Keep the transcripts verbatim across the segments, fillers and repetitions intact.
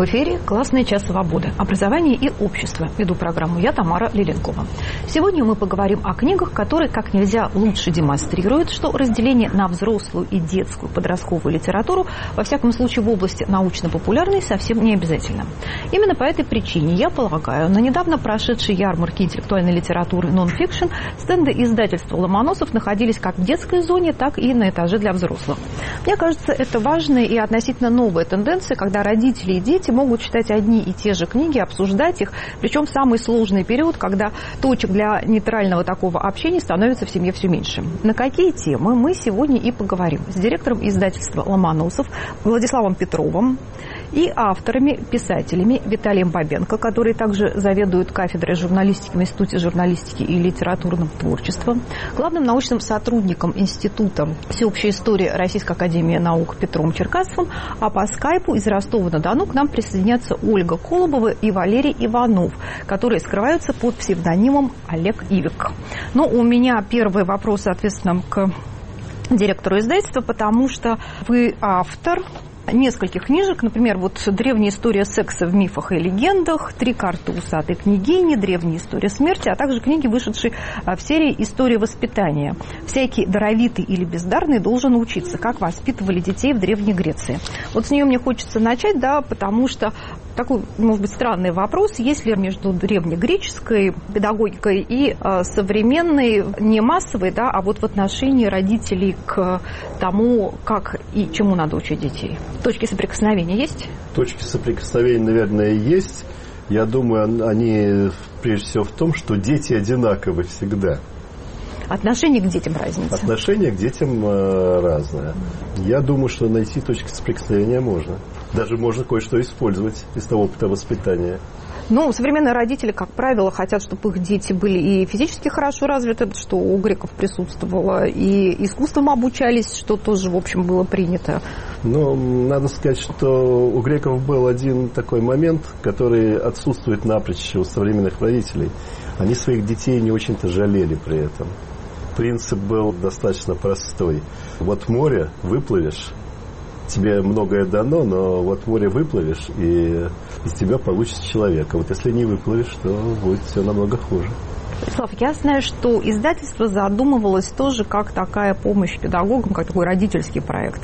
эфире «Классный час свободы. Образование и общество». Веду программу я, Тамара Лиленкова. Сегодня мы поговорим о книгах, которые как нельзя лучше демонстрируют, что разделение на взрослую и детскую подростковую литературу, во всяком случае в области научно-популярной, совсем не обязательно. Именно по этой причине, я полагаю, на недавно прошедшей ярмарке интеллектуальной литературы «Нон-фикшн» стенды издательства «Ломоносов» находились как в детской зоне, так и на этаже для взрослых. Мне кажется, это важная и относительно новая тенденция, когда родители и дети могут читать одни и те же книги, обсуждать их, причем в самый сложный период, когда точек для нейтрального такого общения становится в семье все меньше. На какие темы мы сегодня и поговорим с директором издательства «Ломоносов» Владиславом Петровым и авторами, писателями Виталием Бабенко, который также заведует кафедрой журналистики в Институте журналистики и литературного творчества, главным научным сотрудником Института всеобщей истории Российской академии наук Петром Черкасовым, а по скайпу из Ростова-на-Дону к нам присоединятся Ольга Колобова и Валерий Иванов, которые скрываются под псевдонимом Олег Ивик. Но у меня первый вопрос, соответственно, к директору издательства, потому что вы автор нескольких книжек, например, вот «Древняя история секса в мифах и легендах», «Три карты усатой княгини», «Древняя история смерти», а также книги, вышедшие в серии «История воспитания». Всякий даровитый или бездарный должен учиться, как воспитывали детей в Древней Греции. Вот с нее мне хочется начать, да, потому что такой, может быть, странный вопрос, есть ли между древнегреческой педагогикой и э, современной, не массовой, да, а вот в отношении родителей к тому, как и чему надо учить детей. Точки соприкосновения есть? Точки соприкосновения, наверное, есть. Я думаю, они прежде всего в том, что дети одинаковы всегда. Отношение к детям разница? Отношение к детям э, разное. Я думаю, что найти точки соприкосновения можно. Даже можно кое-что использовать из того опыта воспитания. Ну, современные родители, как правило, хотят, чтобы их дети были и физически хорошо развиты, что у греков присутствовало, и искусством обучались, что тоже, в общем, было принято. Ну, надо сказать, что у греков был один такой момент, который отсутствует напрочь у современных родителей. Они своих детей не очень-то жалели при этом. Принцип был достаточно простой. Вот море выплывешь, тебе многое дано, но вот море выплывешь, и из тебя получится человек. А вот если не выплывешь, то будет все намного хуже. Слав, я знаю, что издательство задумывалось тоже как такая помощь педагогам, как такой родительский проект.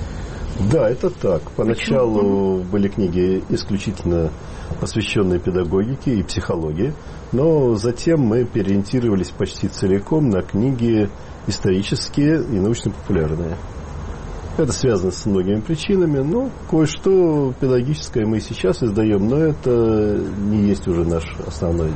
Да, это так. Поначалу Почему? Были книги исключительно посвященные педагогике и психологии, но затем мы переориентировались почти целиком на книги исторические и научно-популярные. Это связано с многими причинами, но кое-что педагогическое мы сейчас издаем, но это не есть уже наш основной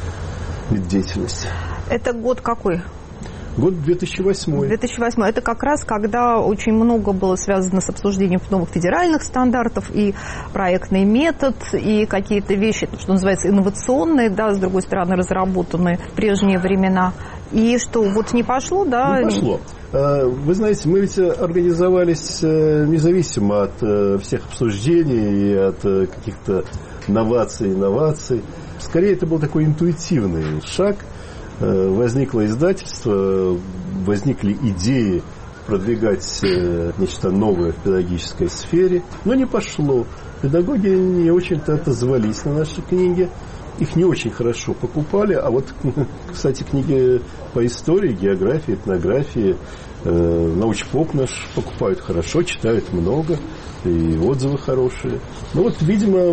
вид деятельности. Это год какой? Год две тысячи восьмой. две тысячи восьмой. Это как раз, когда очень много было связано с обсуждением новых федеральных стандартов, и проектный метод, и какие-то вещи, что называется, инновационные, да, с другой стороны, разработанные в прежние времена. И что, вот не пошло, да? Не пошло. Вы знаете, мы ведь организовались независимо от всех обсуждений и от каких-то новаций, инноваций. Скорее, это был такой интуитивный шаг. Возникло издательство, возникли идеи продвигать нечто новое в педагогической сфере, но не пошло. Педагоги не очень-то отозвались на наши книги. Их не очень хорошо покупали, а вот, кстати, книги по истории, географии, этнографии, э, научпоп наш покупают хорошо, читают много, и отзывы хорошие. Но вот, видимо,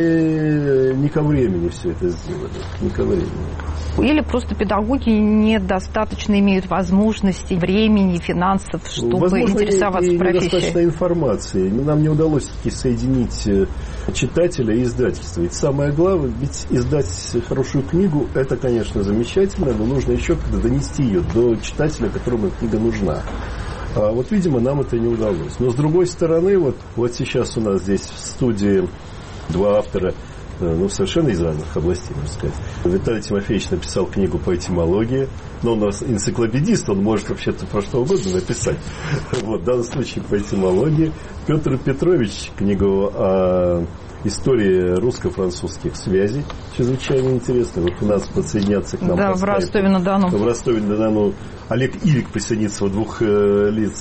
мы не ко времени все это сделали, не ко времени. Или просто педагоги недостаточно имеют возможности, времени, финансов, чтобы Возможно, интересоваться и, и профессией. недостаточно информации. Нам не удалось таки соединить читателя и издательство. Ведь самое главное, ведь издать хорошую книгу, это, конечно, замечательно, но нужно еще когда донести ее до читателя, которому эта книга нужна. А вот, видимо, нам это не удалось. Но, с другой стороны, вот, вот сейчас у нас здесь в студии два автора, ну, совершенно из разных областей, можно сказать. Виталий Тимофеевич написал книгу по этимологии, но он у нас энциклопедист, он может вообще-то про что угодно написать. Вот, в данном случае по этимологии. Петр Петрович книгу о истории русско-французских связей, чрезвычайно интересно. Вот у нас подсоединятся к нам. Да, в Ростове-на-Дону. В Ростове-на-Дону Олег Ивик присоединится в двух э, лицах.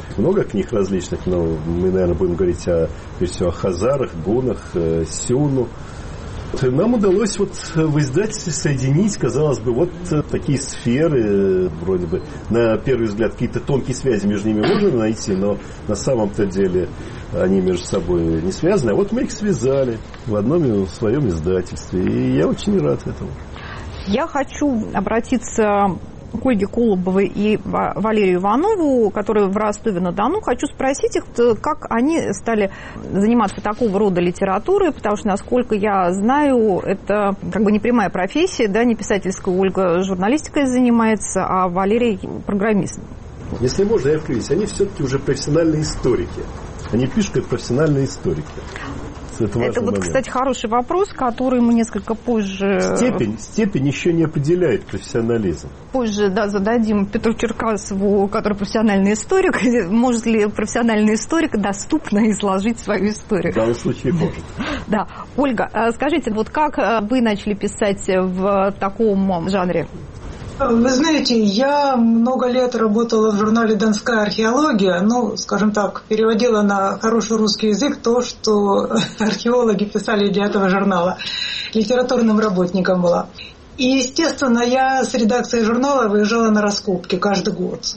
много книг различных, но мы, наверное, будем говорить о, прежде всего, о хазарах, гунах, сюну. Нам удалось вот в издательстве соединить, казалось бы, вот такие сферы, вроде бы, на первый взгляд, какие-то тонкие связи между ними можно найти, но на самом-то деле они между собой не связаны. А вот мы их связали в одном своем издательстве, и я очень рад этому. Я хочу обратиться к Ольге Колобовой и Валерию Иванову, которые в Ростове-на-Дону. Хочу спросить их, как они стали заниматься такого рода литературой, потому что, насколько я знаю, это как бы не прямая профессия, да, не писательская. Ольга журналистикой занимается, а Валерий программист. Если можно, я вклинюсь, они все-таки уже профессиональные историки. Они пишут как профессиональные историки. Это, это вот, момент. Кстати, хороший вопрос, который мы несколько позже... Степень, степень еще не определяет профессионализм. Позже, да, зададим Петру Черкасову, который профессиональный историк, может ли профессиональный историк доступно изложить свою историю. В данном случае может. Да. Ольга, скажите, вот как вы начали писать в таком жанре? Вы знаете, я много лет работала в журнале «Донская археология», ну, скажем так, переводила на хороший русский язык то, что археологи писали для этого журнала. Литературным работником была. И, естественно, я с редакцией журнала выезжала на раскопки каждый год.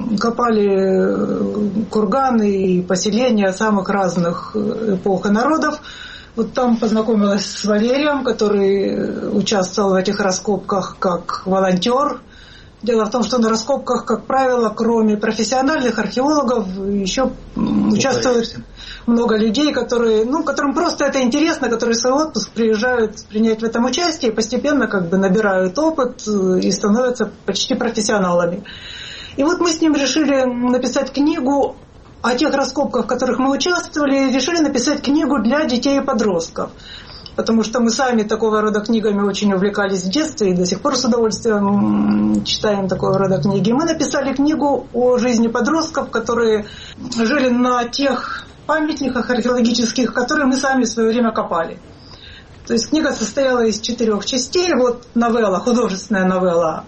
Копали курганы и поселения самых разных эпох и народов. Вот там познакомилась с Валерием, который участвовал в этих раскопках как волонтер. Дело в том, что на раскопках, как правило, кроме профессиональных археологов, еще участвует много людей, которые, ну, которым просто это интересно, которые в свой отпуск приезжают принять в этом участие и постепенно как бы набирают опыт и становятся почти профессионалами. И вот мы с ним решили написать книгу о тех раскопках, в которых мы участвовали, решили написать книгу для детей и подростков. Потому что мы сами такого рода книгами очень увлекались в детстве и до сих пор с удовольствием читаем такого рода книги. Мы написали книгу о жизни подростков, которые жили на тех памятниках археологических, которые мы сами в свое время копали. То есть книга состояла из четырех частей. Вот новелла, художественная новелла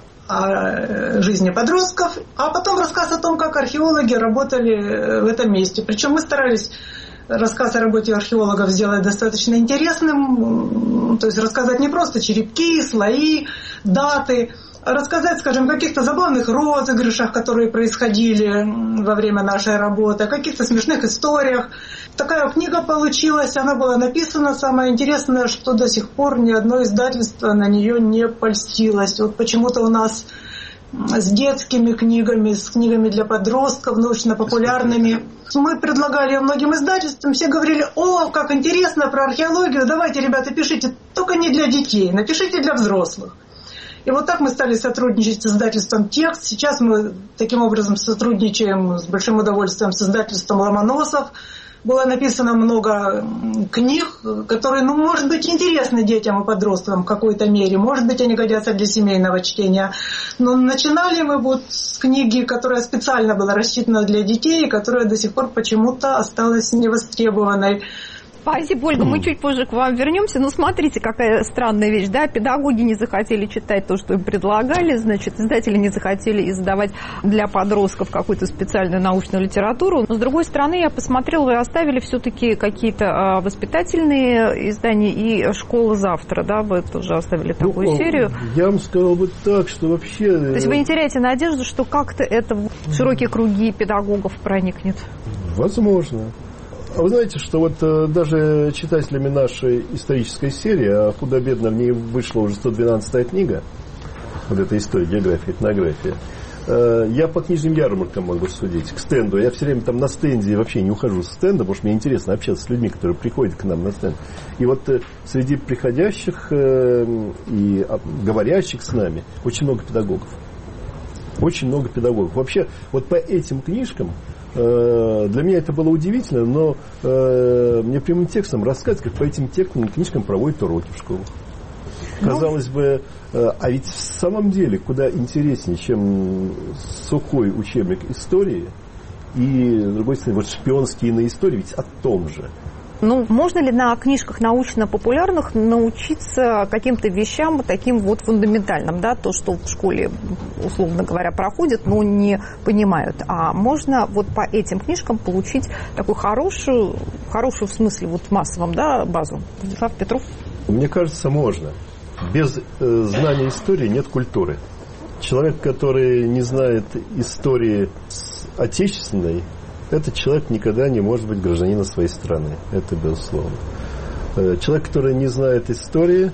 о жизни подростков, а потом рассказ о том, как археологи работали в этом месте. Причем мы старались рассказ о работе археологов сделать достаточно интересным, то есть рассказать не просто черепки, слои, даты, а рассказать, скажем, о каких-то забавных розыгрышах, которые происходили во время нашей работы, о каких-то смешных историях. Такая книга получилась, она была написана. Самое интересное, что до сих пор ни одно издательство на нее не польстилось. Вот почему-то у нас с детскими книгами, с книгами для подростков, научно-популярными. Мы предлагали многим издательствам, все говорили: о, как интересно про археологию, давайте, ребята, пишите, только не для детей, напишите для взрослых. И вот так мы стали сотрудничать с издательством «Текст». Сейчас мы таким образом сотрудничаем с большим удовольствием с издательством «Ломоносов». Было написано много книг, которые, ну, может быть, интересны детям и подросткам в какой-то мере. Может быть, они годятся для семейного чтения. Но начинали мы вот с книги, которая специально была рассчитана для детей, и которая до сих пор почему-то осталась невостребованной. Спасибо, Ольга, мы чуть позже к вам вернемся. Ну, смотрите, какая странная вещь, да? Педагоги не захотели читать то, что им предлагали, значит, издатели не захотели издавать для подростков какую-то специальную научную литературу. Но, с другой стороны, я посмотрела, вы оставили все-таки какие-то воспитательные издания и «Школа завтра», да? Вы тоже оставили такую ну, серию. Я вам сказал бы так, что вообще... То есть вы не теряете надежду, что как-то это в широкие круги педагогов проникнет? Возможно. А вы знаете, что вот э, даже читателями нашей исторической серии, а худо-бедно в ней вышла уже сто двенадцатая книга, вот эта история, география, этнография, э, я по книжным ярмаркам могу судить, к стенду. Я все время там на стенде вообще не ухожу с стенда, потому что мне интересно общаться с людьми, которые приходят к нам на стенд. И вот э, среди приходящих э, и э, говорящих с нами очень много педагогов. Очень много педагогов. Вообще, вот по этим книжкам для меня это было удивительно, но э, мне прямым текстом рассказывают, как по этим текстам, книжкам проводят уроки в школах. Казалось бы, э, а ведь в самом деле куда интереснее, чем сухой учебник истории и, с другой стороны, вот шпионские на истории, ведь о том же. Ну, можно ли на книжках научно-популярных научиться каким-то вещам таким вот фундаментальным, да, то, что в школе, условно говоря, проходит, но не понимают. А можно вот по этим книжкам получить такую хорошую, хорошую в смысле вот массовом, да, базу? Владислав Петров? Мне кажется, можно. Без э, знания истории нет культуры. Человек, который не знает истории отечественной, этот человек никогда не может быть гражданином своей страны. Это безусловно. Человек, который не знает истории,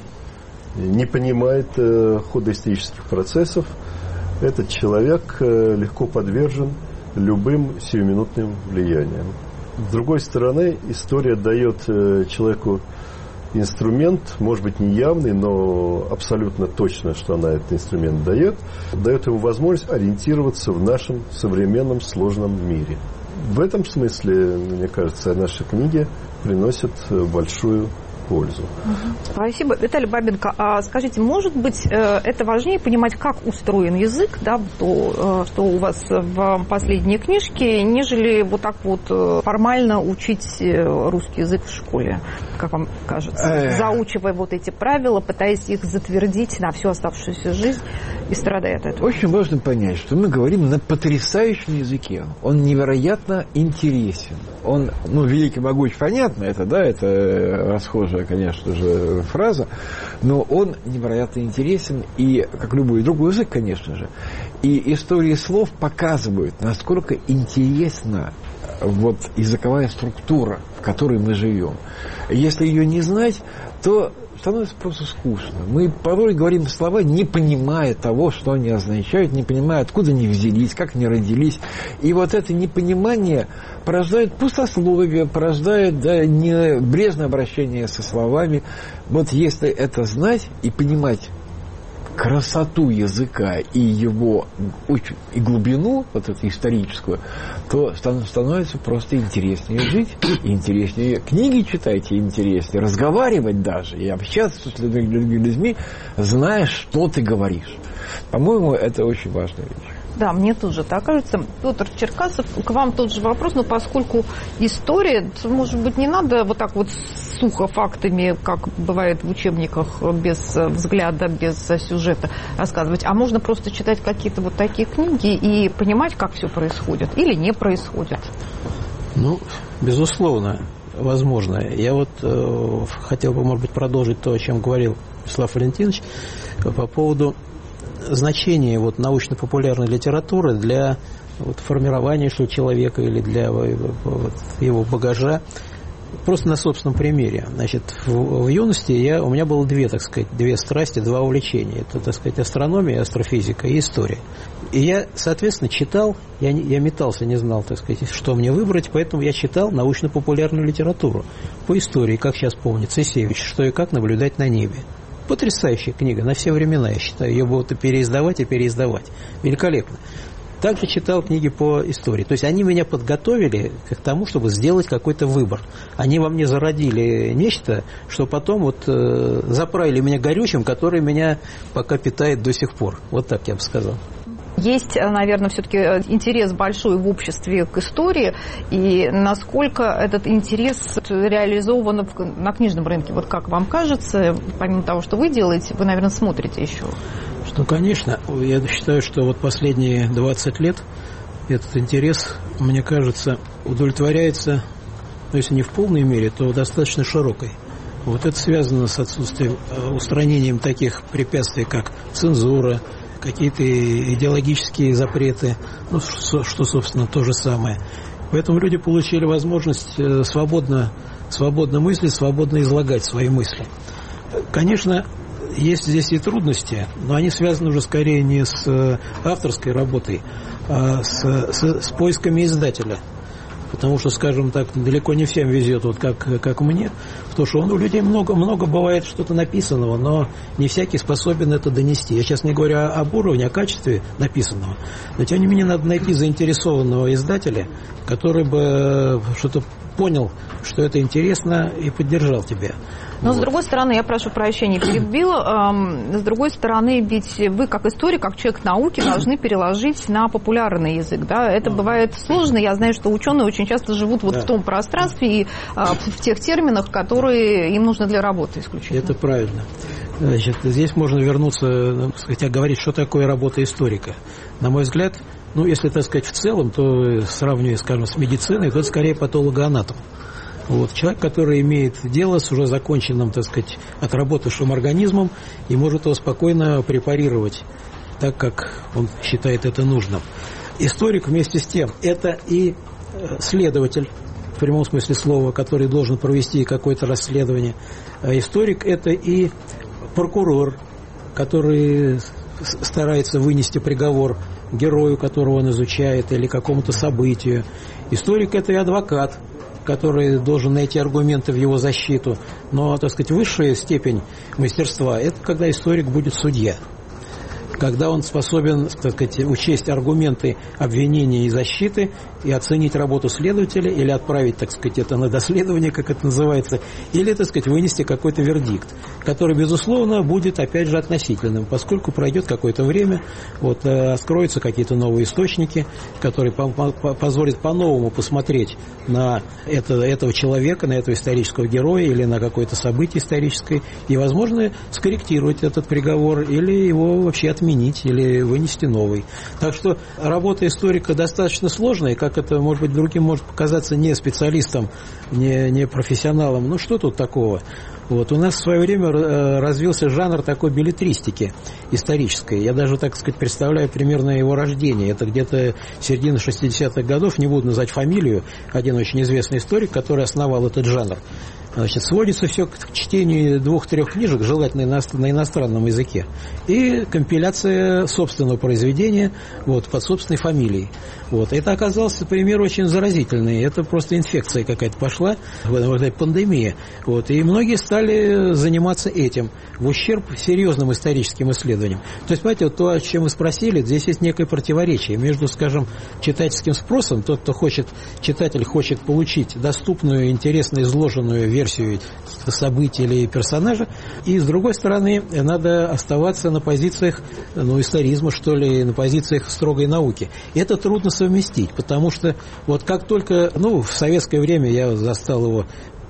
не понимает хода исторических процессов, этот человек легко подвержен любым сиюминутным влияниям. С другой стороны, история дает человеку инструмент, может быть, не явный, но абсолютно точно, что она этот инструмент дает, дает ему возможность ориентироваться в нашем современном сложном мире. В этом смысле, мне кажется, наши книги приносят большую пользу. Спасибо. Виталий Бабенко, а скажите, может быть, это важнее понимать, как устроен язык, да, то, что у вас в последней книжке, нежели вот так вот формально учить русский язык в школе, как вам кажется, заучивая вот эти правила, пытаясь их затвердить на всю оставшуюся жизнь и страдая от этого? Очень важно понять, что мы говорим на потрясающем языке. Он невероятно интересен. Он, ну, великий, могуч, понятно, это, да, это расхожая, конечно же, фраза, но он невероятно интересен, и, как любой другой язык, конечно же, и истории слов показывают, насколько интересна вот языковая структура, в которой мы живем. Если ее не знать, то становится просто скучно. Мы порой говорим слова, не понимая того, что они означают, не понимая, откуда они взялись, как они родились. И вот это непонимание порождает пустословие, порождает, да, небрежное обращение со словами. Вот если это знать и понимать красоту языка и его и глубину, вот эту историческую, то становится просто интереснее жить, и интереснее книги читать, и интереснее разговаривать даже, и общаться с людьми, зная, что ты говоришь. По-моему, это очень важная вещь. Да, мне тоже так кажется. Петр Черкасов, к вам тот же вопрос, но поскольку история, может быть, не надо вот так вот сухо фактами, как бывает в учебниках, без взгляда, без сюжета рассказывать, а можно просто читать какие-то вот такие книги и понимать, как все происходит или не происходит? Ну, безусловно, возможно. Я вот э, хотел бы, может быть, продолжить то, о чем говорил Вячеслав Валентинович, по поводу значение вот научно-популярной литературы для вот формирования что человека или для вот его багажа. Просто на собственном примере. Значит, в, в юности я, у меня было две, так сказать, две страсти, два увлечения. Это, так сказать, астрономия, астрофизика и история. И я, соответственно, читал, я, я метался, не знал, так сказать, что мне выбрать, поэтому я читал научно-популярную литературу по истории, как сейчас помню, Цесевич, что и как наблюдать на небе. Потрясающая книга на все времена, я считаю. Ее будут и переиздавать, и переиздавать. Великолепно. Также читал книги по истории. То есть они меня подготовили к тому, чтобы сделать какой-то выбор. Они во мне зародили нечто, что потом вот э, заправили меня горючим, которое меня пока питает до сих пор. Вот так я бы сказал. Есть, наверное, все-таки интерес большой в обществе к истории, и насколько этот интерес реализован на книжном рынке? Вот как вам кажется, помимо того, что вы делаете, вы, наверное, смотрите еще? Что, конечно, я считаю, что вот последние двадцать лет этот интерес, мне кажется, удовлетворяется, ну, если не в полной мере, то достаточно широкой. Вот это связано с отсутствием, устранением таких препятствий, как цензура, какие-то идеологические запреты, ну, что, что, собственно, то же самое. Поэтому люди получили возможность свободно, свободно мыслить, свободно излагать свои мысли. Конечно, есть здесь и трудности, но они связаны уже скорее не с авторской работой, а с, с, с поисками издателя. Потому что, скажем так, далеко не всем везет, вот как, как мне, потому что у людей много, много бывает что-то написанного, но не всякий способен это донести. Я сейчас не говорю об уровне, о качестве написанного, но тем не менее надо найти заинтересованного издателя, который бы что-то понял, что это интересно, и поддержал тебя. Но, вот. С другой стороны, я прошу прощения, перебила, с другой стороны, ведь вы, как историк, как человек науки, должны переложить на популярный язык. Да? Это бывает сложно. Я знаю, что ученые очень часто живут вот да. в том пространстве и в тех терминах, которые им нужны для работы исключительно. Это правильно. Значит, здесь можно вернуться, хотя говорить, что такое работа историка. На мой взгляд, ну, если, так сказать, в целом, то сравнивая, скажем, с медициной, то это скорее патологоанатом. Вот, человек, который имеет дело с уже законченным, так сказать, отработавшим организмом и может его спокойно препарировать так, как он считает это нужным. Историк вместе с тем это и следователь, в прямом смысле слова, который должен провести какое-то расследование. А историк это и прокурор, который старается вынести приговор герою, которого он изучает, или какому-то событию. Историк это и адвокат, который должен найти аргументы в его защиту. Но, так сказать, высшая степень мастерства – это когда историк будет судья. Когда он способен, так сказать, учесть аргументы обвинения и защиты и оценить работу следователя или отправить, так сказать, это на доследование, как это называется, или, так сказать, вынести какой-то вердикт, который, безусловно, будет, опять же, относительным, поскольку пройдет какое-то время, вот, откроются какие-то новые источники, которые позволят по-новому посмотреть на это, этого человека, на этого исторического героя или на какое-то событие историческое, и, возможно, скорректировать этот приговор или его вообще отменить. Или вынести новый. Так что работа историка достаточно сложная, как это, может быть, другим может показаться не специалистом, не, не профессионалом. Ну, что тут такого? Вот. У нас в свое время развился жанр такой беллетристики исторической. Я даже, так сказать, представляю примерно его рождение. Это где-то середина шестидесятых годов, не буду называть фамилию, один очень известный историк, который основал этот жанр. Значит, сводится все к чтению двух-трех книжек, желательно на иностранном языке, и компиляция собственного произведения вот, под собственной фамилией. Вот. Это оказался пример очень заразительный. Это просто инфекция какая-то пошла, вот эта пандемия. Вот. И многие стали заниматься этим в ущерб серьезным историческим исследованиям. То есть, понимаете, вот то, о чем вы спросили, здесь есть некое противоречие между, скажем, читательским спросом, тот, кто хочет, читатель хочет получить доступную, интересно изложенную версию событий или персонажа, и, с другой стороны, надо оставаться на позициях, ну, историзма, что ли, на позициях строгой науки. И это трудно совместить, потому что вот как только, ну, в советское время я застал его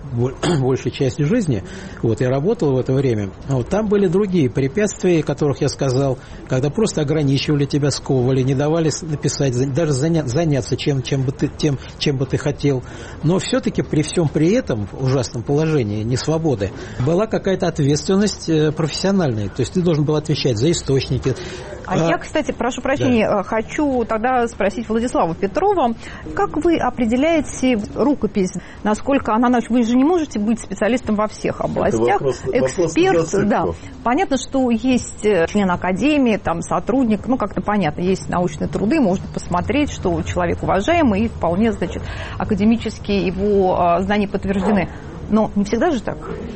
большей части жизни, вот, я работал в это время, вот, там были другие препятствия, о которых я сказал, когда просто ограничивали тебя, сковывали, не давали написать, даже заня, заняться чем, чем бы ты, тем, чем бы ты хотел. Но все-таки при всем при этом ужасном положении несвободы была какая-то ответственность профессиональная, то есть ты должен был отвечать за источники. А, а я, кстати, прошу прощения, да. хочу тогда спросить Владислава Петрова, как вы определяете рукопись, насколько она, вы же не можете быть специалистом во всех областях, вопрос, эксперт, вопрос да. Понятно, что есть член академии, там сотрудник, ну как-то понятно, есть научные труды, можно посмотреть, что человек уважаемый и вполне, значит, академически его знания подтверждены. Но не всегда же так.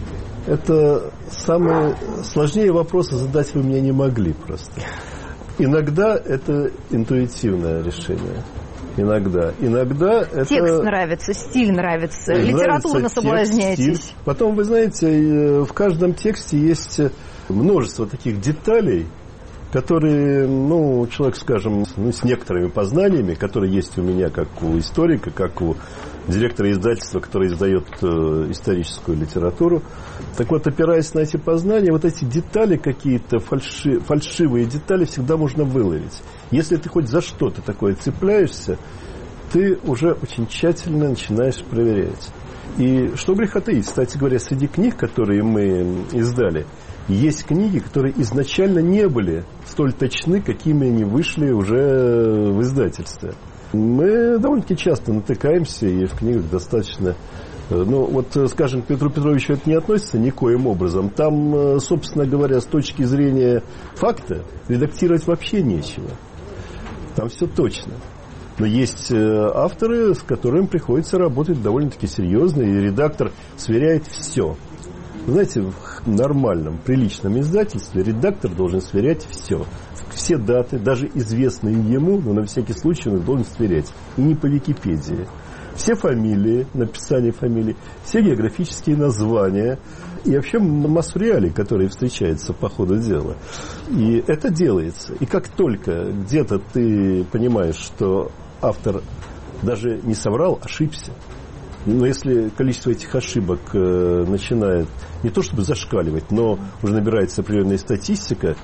Это самые сложнее вопросы задать вы мне не могли просто. Иногда это интуитивное решение. Иногда. Иногда это... Текст нравится, стиль нравится, литературно соблазняетесь. Стиль. Потом, вы знаете, в каждом тексте есть множество таких деталей, которые, ну, человек, скажем, ну, с некоторыми познаниями, которые есть у меня, как у историка, как у директора издательства, который издает э, историческую литературу. Так вот, опираясь на эти познания, вот эти детали какие-то, фальши, фальшивые детали всегда можно выловить. Если ты хоть за что-то такое цепляешься, ты уже очень тщательно начинаешь проверять. И что греха таить, кстати говоря, среди книг, которые мы издали, есть книги, которые изначально не были столь точны, какими они вышли уже в издательстве. Мы довольно-таки часто натыкаемся, и в книгах достаточно... Ну, вот, скажем, к Петру Петровичу это не относится никоим образом. Там, собственно говоря, с точки зрения факта, редактировать вообще нечего. Там все точно. Но есть авторы, с которыми приходится работать довольно-таки серьезно, и редактор сверяет все. Вы знаете, в нормальном, приличном издательстве редактор должен сверять все. Все даты, даже известные ему, но на всякий случай он их должен сверять. И не по Википедии. все фамилии, написание фамилий, все географические названия и вообще массу реалий, которые встречаются по ходу дела. И это делается. И как только где-то ты понимаешь, что автор даже не соврал, ошибся, но если количество этих ошибок э, начинает не то чтобы зашкаливать, но уже набирается определенная статистика,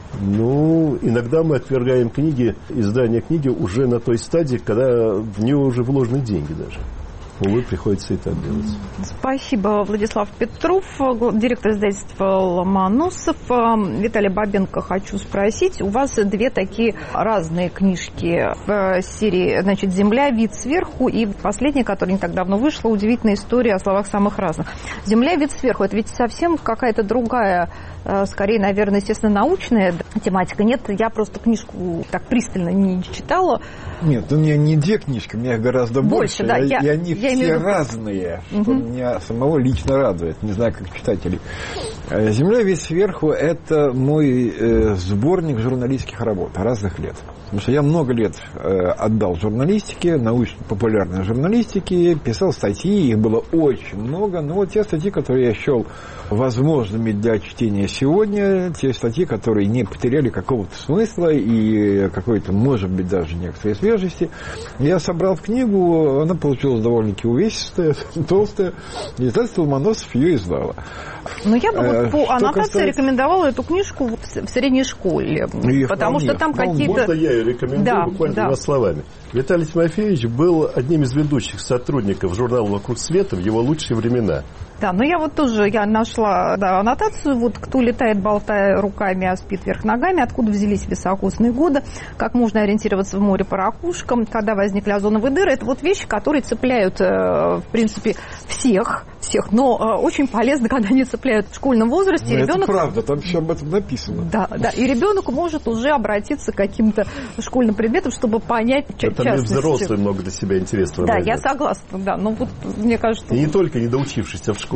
ну, иногда мы отвергаем книги, издание книги уже на той стадии, когда в нее уже вложены деньги даже. Увы, приходится и так делать. Спасибо, Владислав Петров, директор издательства «Ломоносов». Виталий Бабенко, хочу спросить, у вас две такие разные книжки в серии, значит, «Земля. Вид сверху» и последняя, которая не так давно вышла, «Удивительная история о словах самых разных». «Земля. Вид сверху» — это ведь совсем какая-то другая, скорее, наверное, естественно, научная тематика. Нет, я просто книжку так пристально не читала. Нет, у меня не две книжки, у меня их гораздо больше. Больше, да. Я, и они я все имею... разные, что угу. меня самого лично радует. Не знаю, как читателей. «Земля. Вид сверху» — это мой э, сборник журналистских работ разных лет. Потому что я много лет э, отдал журналистике, научно-популярной журналистике, писал статьи, их было очень много. Но вот те статьи, которые я счел возможными для чтения сегодня, те статьи, которые не потеряли какого-то смысла и какой-то, может быть, даже некоторой свежести, я собрал в книгу, она получилась довольно-таки увесистая, толстая, и издательство «Ломоносов» ее издало. Ну, я бы вот по что аннотации касается... рекомендовала эту книжку в средней школе, и потому вполне, что там вполне. какие-то... Можно я ее рекомендую да, буквально да. двумя словами. Виталий Тимофеевич был одним из ведущих сотрудников журнала «Вокруг света» в его лучшие времена. Да, но я вот тоже, я нашла да, аннотацию, вот кто летает, болтая руками, а спит вверх ногами, откуда взялись високосные годы, как можно ориентироваться в море по ракушкам, когда возникли озоновые дыры. Это вот вещи, которые цепляют, в принципе, всех, всех, но очень полезно, когда они цепляют в школьном возрасте. Ребенок... Это правда, там все об этом написано. Да, да, и ребенок может уже обратиться к каким-то школьным предметам, чтобы понять частности. Это и взрослый много для себя интересного Да, найдет. я согласна, да, но вот мне кажется... И не только недоучившийся в школе,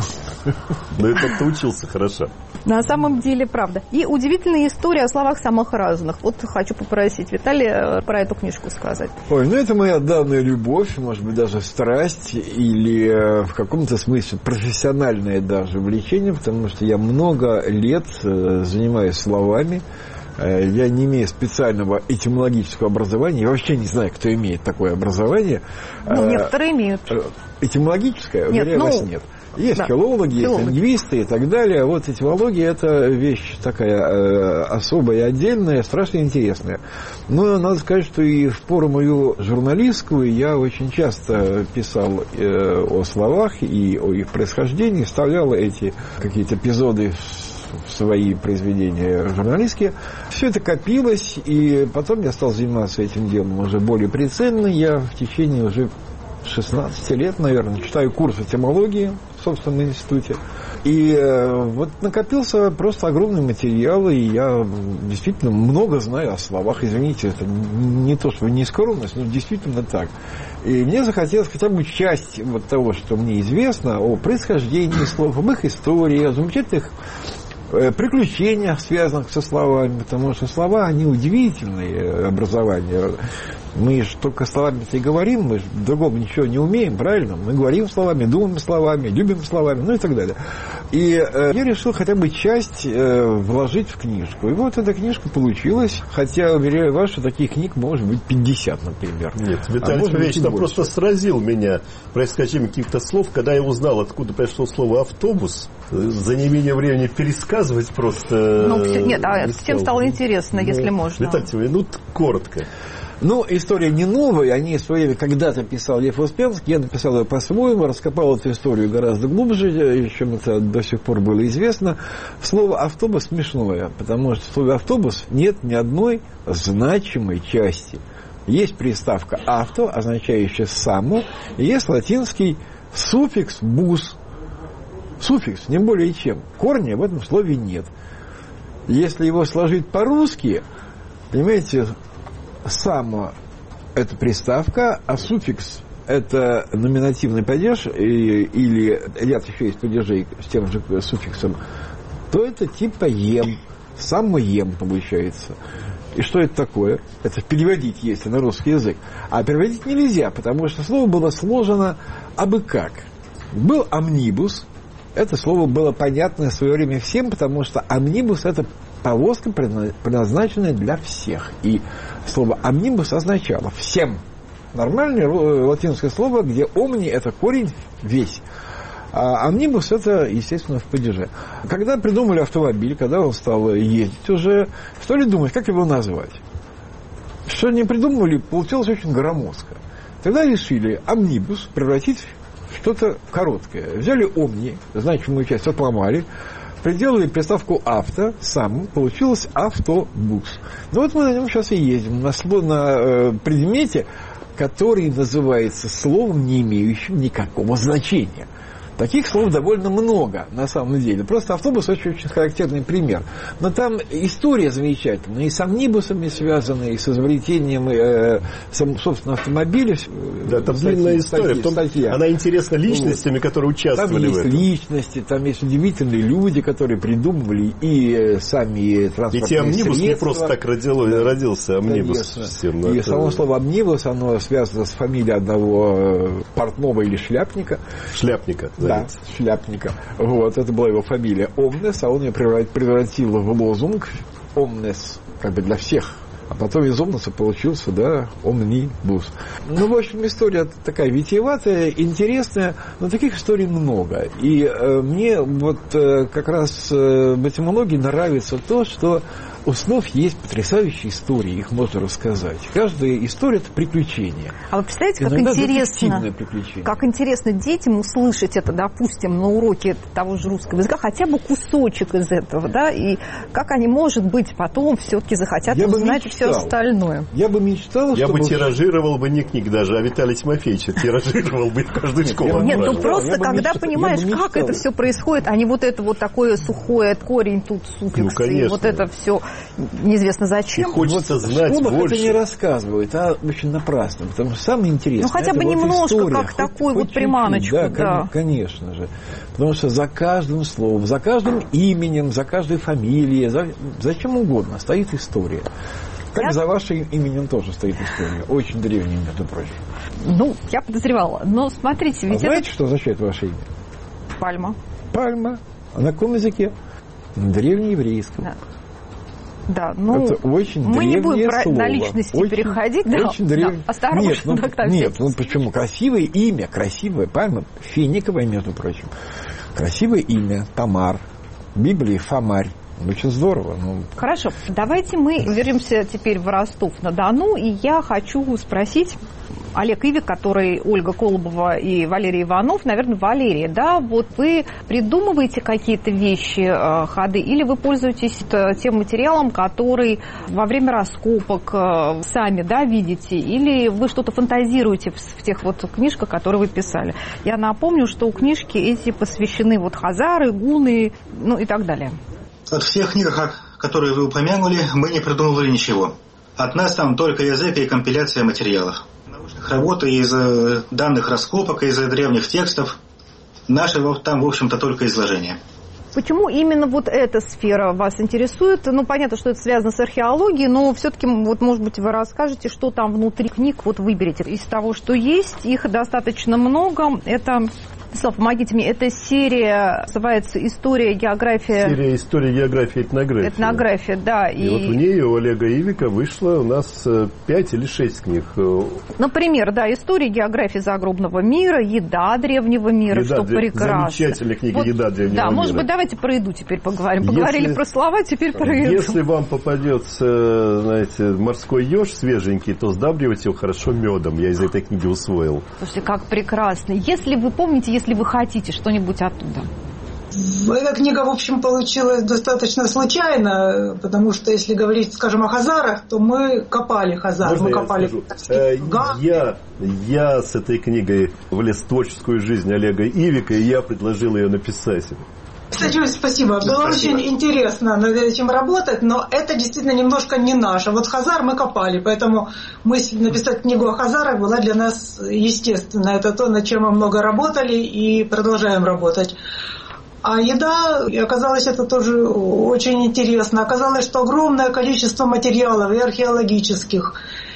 но и тот, кто учился хорошо. На самом деле, правда. И удивительная история о словах самых разных. Вот хочу попросить Виталия про эту книжку сказать. Ой, ну это моя давняя любовь, может быть, даже страсть, или в каком-то смысле профессиональное даже увлечение, потому что я много лет занимаюсь словами. Я не имею специального этимологического образования. Я вообще не знаю, кто имеет такое образование. Ну, некоторые имеют. Этимологическое? Нет, уверяю ну... вас, нет. Есть да. филологи, филологи, есть лингвисты и так далее. Вот этимология – это вещь такая э, особая и отдельная, страшно интересная. Но надо сказать, что и в пору мою журналистскую я очень часто писал э, о словах и о их происхождении, вставлял эти какие-то эпизоды в свои произведения журналистские. Все это копилось, и потом я стал заниматься этим делом уже более прицельно. Я в течение уже шестнадцать лет, наверное, читаю курс этимологии в собственном институте. И э, вот накопился просто огромный материал, и я действительно много знаю о словах. Извините, это не то, что не скромность, но действительно так. И мне захотелось хотя бы часть вот того, что мне известно о происхождении слов, об их истории, о замечательных приключениях, связанных со словами, потому что слова, они удивительные образования. Мы же только словами-то и говорим, мы же другому ничего не умеем, правильно? Мы говорим словами, думаем словами, любим словами, ну и так далее. И э, я решил хотя бы часть э, вложить в книжку. И вот эта книжка получилась, хотя, уверяю вас, что таких книг может быть пятьдесят, например. Нет, Виталий Ильич, там просто сразил меня происхождением каких-то слов, когда я узнал, откуда пришло слово «автобус», за неимением времени пересказывать просто... Ну, все, нет, а не всем стало интересно, ну, если можно. Виталий Ильич, ну, коротко. Ну, история не новая, о ней в свое время когда-то писал Лев Успенский, я написал ее по-своему, раскопал эту историю гораздо глубже, чем это до сих пор было известно. Слово «автобус» смешное, потому что в слове «автобус» нет ни одной значимой части. Есть приставка «авто», означающая «само», и есть латинский суффикс «бус». Суффикс, не более чем. Корня в этом слове нет. Если его сложить по-русски, понимаете... «Само» – это приставка, а суффикс – это номинативный падеж, или ряд еще есть падежей с тем же суффиксом, то это типа «ем», «само ем» получается. И что это такое? Это переводить, если на русский язык. А переводить нельзя, потому что слово было сложено абы как. Был амнибус. Это слово было понятно в свое время всем, потому что амнибус – это повозка, предназначенная для всех. И слово амнибус означало «всем». Нормальное латинское слово, где «омни» – это корень «весь». А амнибус – это, естественно, в падеже. Когда придумали автомобиль, когда он стал ездить уже, стали думать, как его назвать. Что не придумывали, получилось очень громоздко. Тогда решили амнибус превратить в что-то короткое. Взяли «омни», значимую часть отломали, приделали приставку «авто», сам, получилось «автобус». Ну вот мы на нем сейчас и ездим, на, на э, предмете, который называется словом, не имеющим никакого значения. Таких слов довольно много, на самом деле. Просто автобус очень-очень характерный пример. Но там история замечательная, и с амнибусами связана, и с изобретением, э, собственно, автомобиля. Да, там длинная история. Статьи, том, она интересна личностями, которые участвовали в этом. Там есть личности, там есть удивительные люди, которые придумывали и сами транспортные Ведь и амнибус средства. не просто так родил, родился, амнибус. Всем, и это... само слово амнибус, оно связано с фамилией одного портного или шляпника. Шляпника. Да, шляпника. Вот, это была его фамилия Омнес, а он ее превратил в лозунг Омнес, как бы для всех. А потом из Омнеса получился, да, Омнибус. Ну, в общем, история такая витиеватая, интересная, но таких историй много. И э, мне вот э, как раз э, в этимологии нравится то, что у слов есть потрясающие истории, их можно рассказать. Каждая история – это приключение. А вы представляете, как иногда интересно, как интересно детям услышать это, допустим, на уроке того же русского языка, хотя бы кусочек из этого, да, и как они, может быть, потом все-таки захотят Я узнать все остальное. Я бы мечтал, Я чтобы... бы тиражировал бы не книг даже, а Виталий Тимофеевич тиражировал бы в каждую школу. Нет, ну просто, когда понимаешь, как это все происходит, а не вот это вот такое сухое, корень тут, суффикс, и вот это все... неизвестно зачем. И хочется вот знать в школах больше. Это не рассказывают, а очень напрасно, потому что самое интересное. Ну хотя бы вот немножко, история, как хоть, такую хоть вот приманочку. Да, да, конечно же. Потому что за каждым словом, за каждым именем, за каждой фамилией, за, за чем угодно стоит история. Как я... за вашим именем тоже стоит история. Очень древняя, между прочим. Ну, я подозревала. Но смотрите, ведь а знаете, это... что означает ваше имя? Пальма. Пальма. А на каком языке? На древнееврейском. Да. Да, ну, это очень мы не будем про, слово. на личности очень, переходить, да, очень древ... да, осторожно. Нет, ну, да, нет, ну почему? Красивое имя, красивая Пальма, финиковая, между прочим. Красивое имя, Тамар, в Библии Фомарь. Очень здорово. Ну... Хорошо, давайте мы вернемся теперь в Ростов-на-Дону, и я хочу спросить Олег Ивик, который Ольга Колобова и Валерий Иванов, наверное, Валерия, да, вот вы придумываете какие-то вещи, ходы, или вы пользуетесь тем материалом, который во время раскопок сами, да, видите, или вы что-то фантазируете в тех вот книжках, которые вы писали? Я напомню, что книжки эти посвящены вот хазары, гуны, ну и так далее. От всех книг, которые вы упомянули, мы не придумывали ничего. От нас там только язык и компиляция материалов. Научных работ из данных раскопок, из древних текстов. Наши там, в общем-то, только изложения. Почему именно вот эта сфера вас интересует? Ну, понятно, что это связано с археологией, но все-таки, вот, может быть, вы расскажете, что там внутри книг, вот выберете. Из того, что есть, их достаточно много. Это... Слав, помогите мне, эта серия называется «История, география». Серия «История, география, этнография». Этнография, да. И, и вот в ней у Олега Ивика вышло у нас пять или шесть книг. Например, да, «История, география загробного мира», «Еда древнего мира», еда, что прекрасно. Замечательная книга вот, «Еда древнего да, мира». Да, может быть, давайте про еду теперь поговорим. Поговорили если, про слова, теперь про еду. Если вам попадется, знаете, морской еж свеженький, то сдабривайте его хорошо медом. Я из этой книги усвоил. Слушайте, как прекрасно. Если вы помните, если вы хотите что-нибудь оттуда. Эта книга, в общем, получилась достаточно случайно, потому что, если говорить, скажем, о хазарах, то мы копали хазар. Можно мы я копали э, я, я с этой книгой влез в творческую жизнь Олега Ивика, и я предложил ее написать. Кстати, спасибо. Было спасибо. Очень интересно над этим работать, но это действительно немножко не наше. Вот хазар мы копали, поэтому мысль написать книгу о хазарах была для нас естественна. Это то, над чем мы много работали и продолжаем работать. А еда, и оказалось, это тоже очень интересно. Оказалось, что огромное количество материалов и археологических,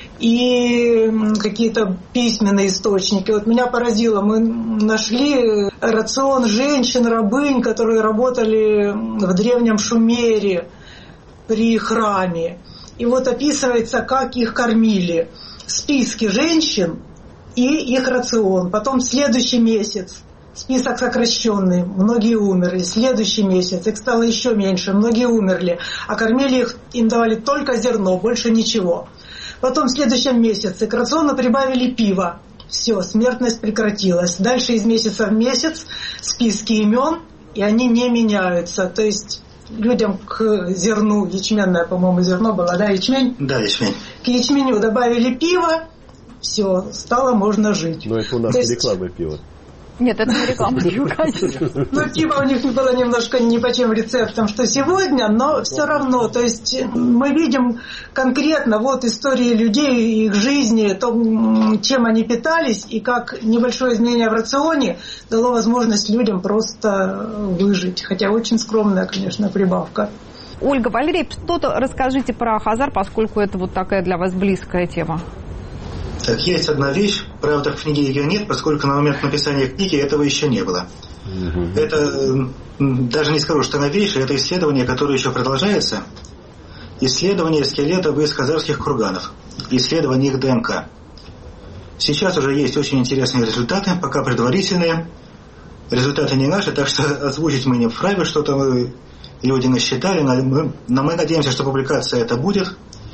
и какие-то письменные источники. Вот меня поразило, мы нашли рацион женщин-рабынь, которые работали в древнем Шумере при храме. И вот описывается, как их кормили. Списки женщин и их рацион. Потом следующий месяц. Список сокращенный, многие умерли. Следующий месяц их стало еще меньше, многие умерли. А кормили их, им давали только зерно, больше ничего. Потом в следующем месяце к рациону прибавили пиво. Все, смертность прекратилась. Дальше из месяца в месяц списки имен, и они не меняются. То есть людям к зерну, ячменное, по-моему, зерно было, да, ячмень? Да, ячмень. К ячменю добавили пиво, все, стало можно жить. Но это у нас есть... реклама пива. Нет, это не реклама пива, конечно. Ну, пиво у них было немножко не по тем рецептам, что сегодня, но все равно, то есть мы видим конкретно вот истории людей, их жизни, то, чем они питались, и как небольшое изменение в рационе дало возможность людям просто выжить. Хотя очень скромная, конечно, прибавка. Ольга, Валерий, что-то расскажите про хазар, поскольку это вот такая для вас близкая тема. Так, есть одна вещь, правда, в книге ее нет, поскольку на момент написания книги этого еще не было. Mm-hmm. Это, даже не скажу, что новейшее, это исследование, которое еще продолжается. Исследование скелетов из хазарских курганов. Исследование их ДНК. Сейчас уже есть очень интересные результаты, пока предварительные. Результаты не наши, так что озвучить мы не вправе, что-то мы, люди насчитали, но мы, но мы надеемся, что публикация это будет.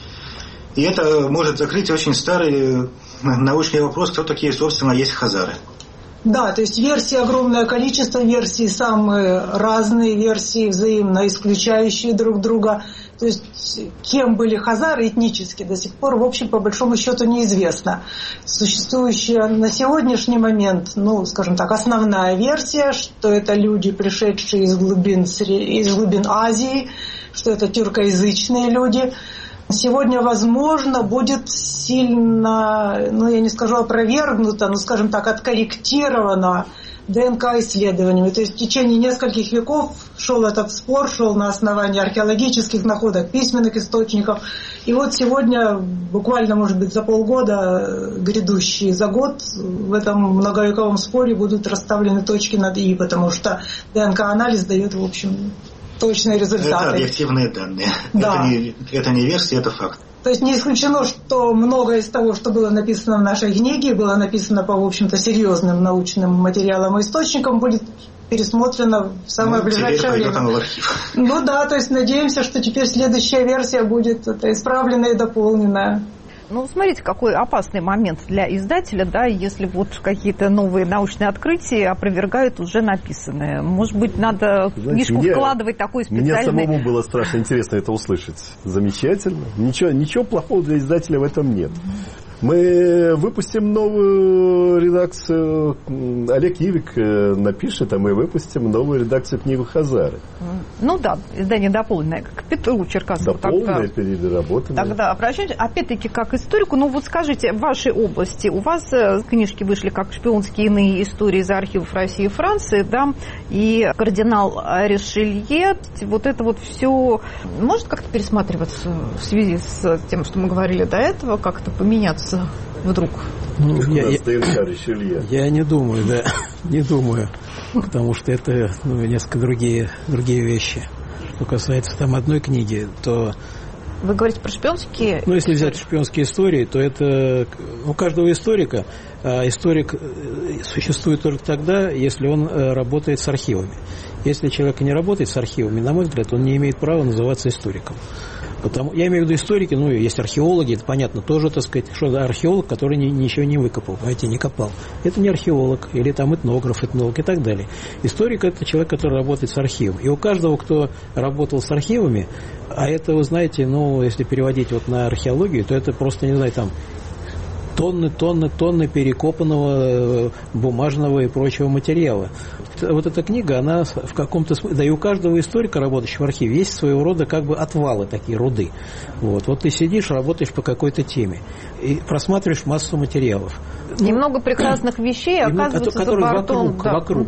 И это может закрыть очень старый научный вопрос, кто такие, собственно, есть хазары. Да, то есть версий огромное количество, версий самые разные, версии взаимно исключающие друг друга. То есть кем были хазары этнически до сих пор, в общем, по большому счету неизвестно. Существующая на сегодняшний момент, ну, скажем так, основная версия, что это люди, пришедшие из глубин, из глубин Азии, что это тюркоязычные люди. Сегодня, возможно, будет сильно, ну, я не скажу опровергнуто, но, скажем так, откорректировано ДНК-исследованиями. То есть в течение нескольких веков шел этот спор, шел на основании археологических находок, письменных источников. И вот сегодня, буквально, может быть, за полгода, грядущие за год, в этом многовековом споре будут расставлены точки над «и», потому что ДНК-анализ дает, в общем, точные результаты. Это объективные данные. Да. Это, не, это не версия, это факт. То есть не исключено, что многое из того, что было написано в нашей книге, было написано по, в общем-то, серьезным научным материалам и источникам, будет пересмотрено в самое ну, ближайшее время. В архив. Ну да, то есть надеемся, что теперь следующая версия будет это, исправленная и дополненная. Ну, смотрите, какой опасный момент для издателя, да, если вот какие-то новые научные открытия опровергают уже написанное. Может быть, надо Знаете, книжку мне, вкладывать такой специальный... Мне самому было страшно интересно это услышать. Замечательно. Ничего, ничего плохого для издателя в этом нет. Мы выпустим новую редакцию, Олег Ивик напишет, а мы выпустим новую редакцию книги «Хазары». Ну да, издание дополненное, к Петру Черкасову. Дополненное, переработанное. Тогда обращаемся, опять-таки, как историку, ну вот скажите, в вашей области у вас книжки вышли как «Шпионские иные истории из архивов России и Франции», да, и «Кардинал Ришелье», вот это вот все может как-то пересматриваться в связи с тем, что мы говорили до этого, как-то поменяться вдруг? Ну, я, я, я не думаю, да, не думаю, потому что это ну, несколько другие, другие вещи. Что касается там одной книги, то... Вы говорите про шпионские? Ну, если взять шпионские истории, то это у каждого историка, а историк существует только тогда, если он работает с архивами. Если человек не работает с архивами, на мой взгляд, он не имеет права называться историком. Потому, я имею в виду историки, ну, есть археологи, это понятно, тоже, так сказать, что за археолог, который ни, ничего не выкопал, понимаете, не копал. Это не археолог, или там этнограф, этнолог и так далее. Историк – это человек, который работает с архивом. И у каждого, кто работал с архивами, а это, вы знаете, ну, если переводить вот на археологию, то это просто, не знаю, там, тонны, тонны, тонны перекопанного бумажного и прочего материала. Вот эта книга, она в каком-то смысле, да и у каждого историка, работающего в архиве, есть своего рода как бы отвалы, такие руды. Вот, вот ты сидишь, работаешь по какой-то теме и просматриваешь массу материалов. Немного ну, прекрасных вещей оказывается за бортом. Вокруг, да. вокруг. Угу.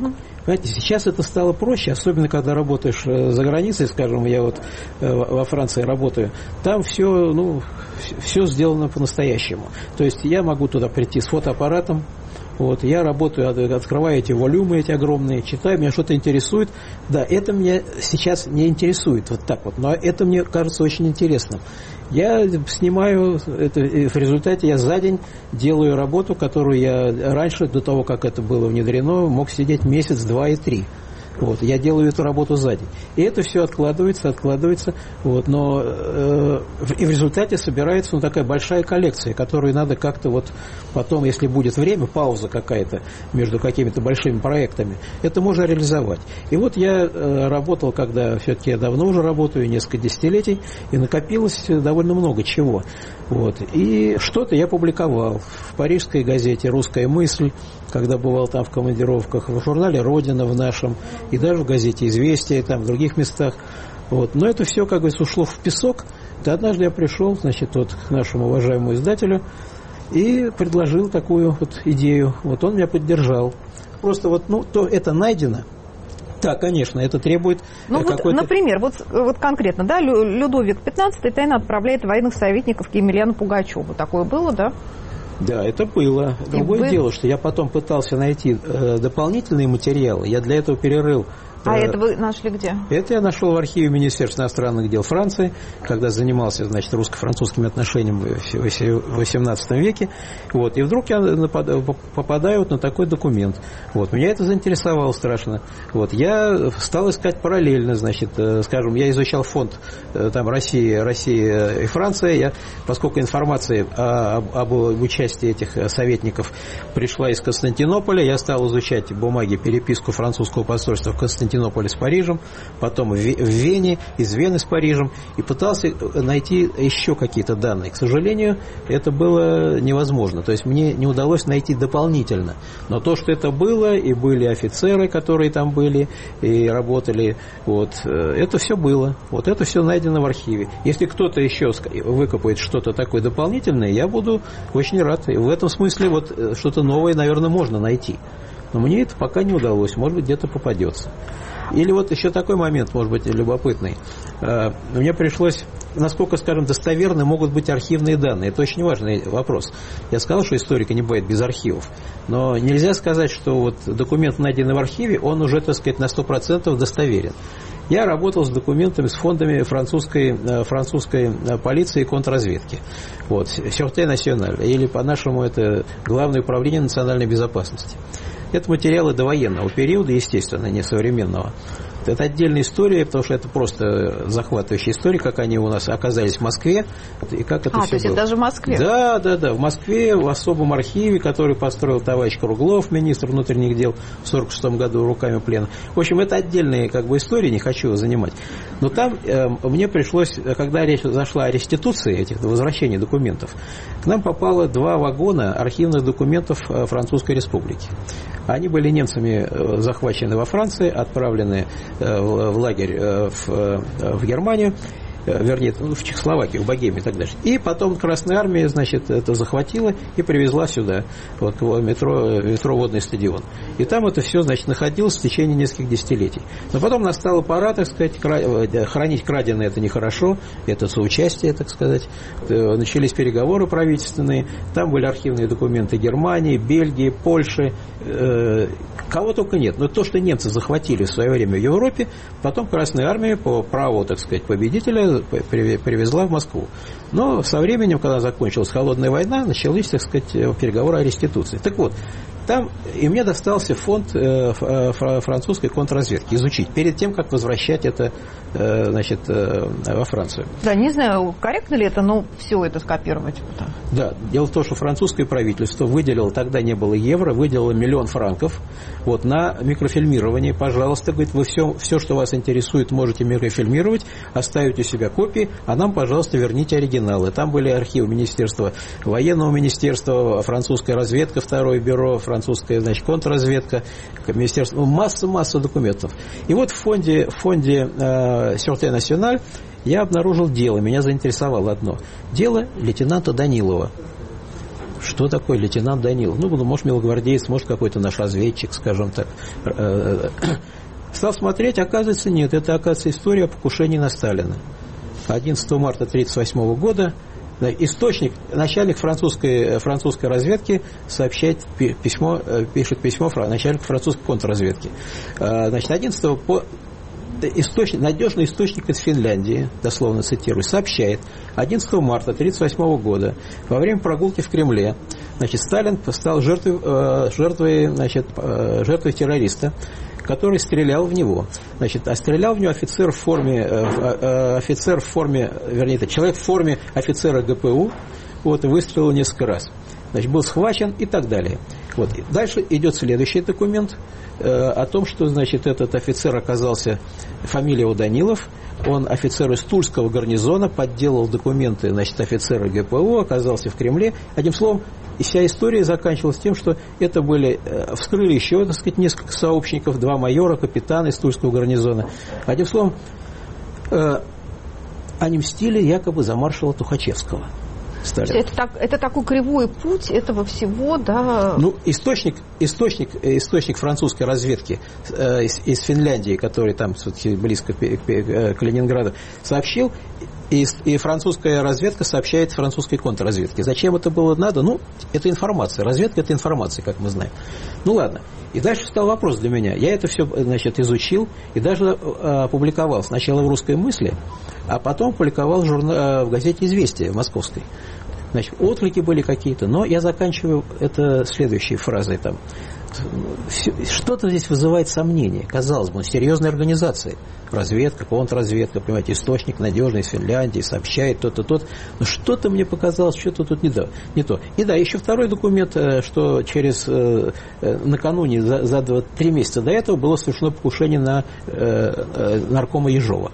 Понимаете, сейчас это стало проще, особенно когда работаешь за границей, скажем, я вот во Франции работаю, там все, ну, все сделано по-настоящему. То есть я могу туда прийти с фотоаппаратом, вот, я работаю, открываю эти волюмы, эти огромные, читаю, меня что-то интересует. Да, это меня сейчас не интересует, вот так вот, но это мне кажется очень интересным. Я снимаю, это, в результате я за день делаю работу, которую я раньше, до того, как это было внедрено, мог сидеть месяц, два и три. Вот, я делаю эту работу за день. И это все откладывается, откладывается. Вот, но э, и в результате собирается ну, такая большая коллекция, которую надо как-то вот потом, если будет время, пауза какая-то между какими-то большими проектами, это можно реализовать. И вот я э, работал, когда все-таки я давно уже работаю, несколько десятилетий, и накопилось довольно много чего. Вот. И что-то я публиковал в парижской газете «Русская мысль», когда бывал там в командировках, в журнале «Родина» в нашем, и даже в газете «Известия», там, в других местах. Вот. Но это все, как говорится, ушло в песок. И однажды я пришел, значит, вот, к нашему уважаемому издателю и предложил такую вот идею. Вот он меня поддержал. Просто вот, ну, то это найдено. Да, конечно, это требует ну, какой-то... Вот, например, вот, вот конкретно, да, Людовик пятнадцатый тайно отправляет военных советников к Емельяну Пугачеву. Такое было, да? Да, это было. Другое вы... дело, что я потом пытался найти э, дополнительные материалы. Я для этого перерыл. А э, это вы нашли где? Это я нашел в архиве Министерства иностранных дел Франции, когда занимался, значит, русско-французскими отношениями в восемнадцатом веке. Вот, и вдруг я напад... попадаю вот на такой документ. Вот, меня это заинтересовало страшно. Вот, я стал искать параллельно, значит, э, скажем, я изучал фонд э, там Россия, Россия и Франция. Я, поскольку информация об, об участии этих советников пришла из Константинополя, я стал изучать бумаги, переписку французского посольства в Константинополе с Парижем, потом в Вене, из Вены с Парижем, и пытался найти еще какие-то данные. К сожалению, это было невозможно. То есть мне не удалось найти дополнительно. Но то, что это было, и были офицеры, которые там были, и работали, вот, это все было. Вот это все найдено в архиве. Если кто-то еще выкопает что-то такое дополнительное, я буду очень рад. И в этом смысле вот что-то новое, наверное, можно найти. Но мне это пока не удалось, может быть, где-то попадется. Или вот еще такой момент, может быть, любопытный. Мне пришлось, насколько, скажем, достоверны могут быть архивные данные. Это очень важный вопрос. Я сказал, что историка не бывает без архивов. Но нельзя сказать, что вот документ, найденный в архиве, он уже, так сказать, на сто процентов достоверен. Я работал с документами, с фондами французской, французской полиции и контрразведки. Вот, Sûreté Nationale, или по-нашему это Главное управление национальной безопасности. Это материалы довоенного периода, естественно, не современного. Это отдельная история, потому что это просто захватывающая история, как они у нас оказались в Москве и как это а, все то есть было. это даже в Москве? Да, да, да, в Москве, в особом архиве, который построил товарищ Круглов, министр внутренних дел в сорок шестом году руками плена. В общем, это отдельная как бы история, не хочу его занимать. Но там э, мне пришлось, когда речь зашла о реституции этих возвращений документов, к нам попало два вагона архивных документов Французской Республики. Они были немцами захвачены во Франции, отправлены в лагерь в, в Германию, вернее, в Чехословакию, в Богемию и так дальше. И потом Красная Армия, значит, это захватила и привезла сюда, вот, в метро, метро Водный стадион. И там это все, значит, находилось в течение нескольких десятилетий. Но потом настала пора, так сказать, хранить краденое это нехорошо, это соучастие, так сказать. Начались переговоры правительственные, там были архивные документы Германии, Бельгии, Польши, э, кого только нет. Но то, что немцы захватили в свое время в Европе, потом Красная Армия по праву, так сказать, победителя привезла в Москву. Но со временем, когда закончилась холодная война, начались, так сказать, переговоры о реституции. Так вот, там и мне достался фонд французской контрразведки изучить перед тем, как возвращать это, значит, во Францию. Да, не знаю, корректно ли это, но все это скопировать. Да, дело в том, что французское правительство выделило, тогда не было евро, выделило миллион франков вот, на микрофильмирование. Пожалуйста, говорит, вы все, все, что вас интересует, можете микрофильмировать, оставить у себя копии, а нам, пожалуйста, верните оригиналы. Там были архивы Министерства военного министерства, французская разведка, второе бюро, французская, значит, контрразведка, министерство, масса-масса документов. И вот в фонде, в фонде э, Sûreté Nationale я обнаружил дело, меня заинтересовало одно. Дело лейтенанта Данилова. что такое лейтенант Данилов? Ну, может, мелогвардеец, может, какой-то наш разведчик, скажем так. Стал смотреть, оказывается, нет, это, оказывается, история о покушении на Сталина. одиннадцатого марта тысяча девятьсот тридцать восьмого года источник, начальник французской, французской разведки сообщает письмо, пишет письмо начальнику французской контрразведки. Значит, одиннадцатого по источник, надежный источник из Финляндии, дословно цитирую, сообщает, одиннадцатого марта тысяча девятьсот тридцать восьмого года во время прогулки в Кремле, значит, Сталин стал жертвой, жертвой, значит, жертвой террориста, который стрелял в него. Значит, а стрелял в него офицер в форме, офицер в форме, вернее, это человек в форме офицера ГПУ, вот, и выстрелил несколько раз. Значит, был схвачен и так далее. Вот. Дальше идет следующий документ э, о том, что, значит, этот офицер оказался, фамилия его Данилов, он офицер из Тульского гарнизона, подделал документы, значит, офицера ГПУ, оказался в Кремле. Одним словом, и вся история заканчивалась тем, что это были, э, вскрыли еще, так сказать, несколько сообщников, два майора, капитана из Тульского гарнизона. Одним словом, э, они мстили якобы за маршала Тухачевского. Это, так, это такой кривой путь этого всего, да? Ну, источник, источник, источник французской разведки э, из, из Финляндии, который там близко к, к, к Ленинграду, сообщил, и, и французская разведка сообщает французской контрразведке. Зачем это было надо? Ну, это информация. Разведка – это информация, как мы знаем. Ну, ладно. И дальше встал вопрос для меня. Я это все, значит, изучил и даже опубликовал сначала в «Русской мысли», а потом публиковал в, журна... в газете «Известия» московской. Значит, отклики были какие-то, но я заканчиваю это следующей фразой там. Что-то здесь вызывает сомнение. Казалось бы, серьезная организация. Разведка, контрразведка, понимаете, источник надежный из Финляндии, сообщает то-то, то-то. Но что-то мне показалось, что-то тут не то. Не то. И да, еще второй документ, что через накануне, за, за два, три месяца до этого было совершено покушение на э, наркома Ежова.